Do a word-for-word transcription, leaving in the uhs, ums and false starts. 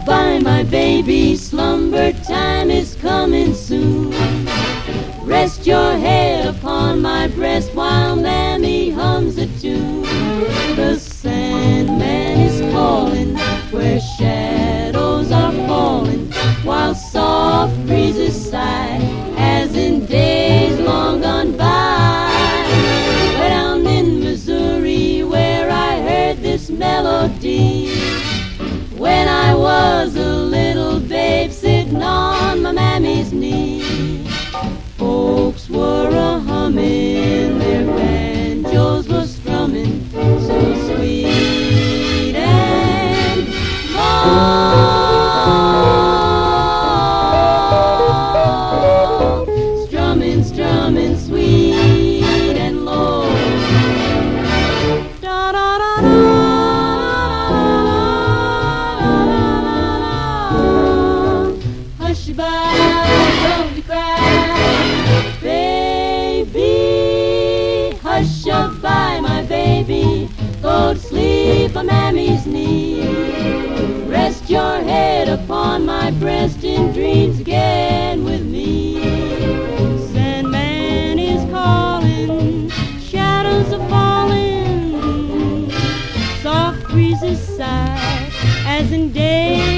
Lullaby, my baby, slumber time is coming soon. Rest your head upon my breast while Mammy hums a tune. The Sandman is calling where shadows are falling, while soft breezes sigh as in days long gone by. Way down in Missouri where I heard this melody, when I was a little babe sitting on my mammy's knee. Folks were a-humming, their banjos were strumming, so sweet and low. Strumming, strumming, sweet and low. Da-da-da-da. Hush-a-bye, don't you cry, baby. Hush-a-bye, my baby. Go to sleep on Mammy's knee. Rest your head upon my breast in dreams again with me. Sandman is calling, shadows are falling, soft breezes sigh as in days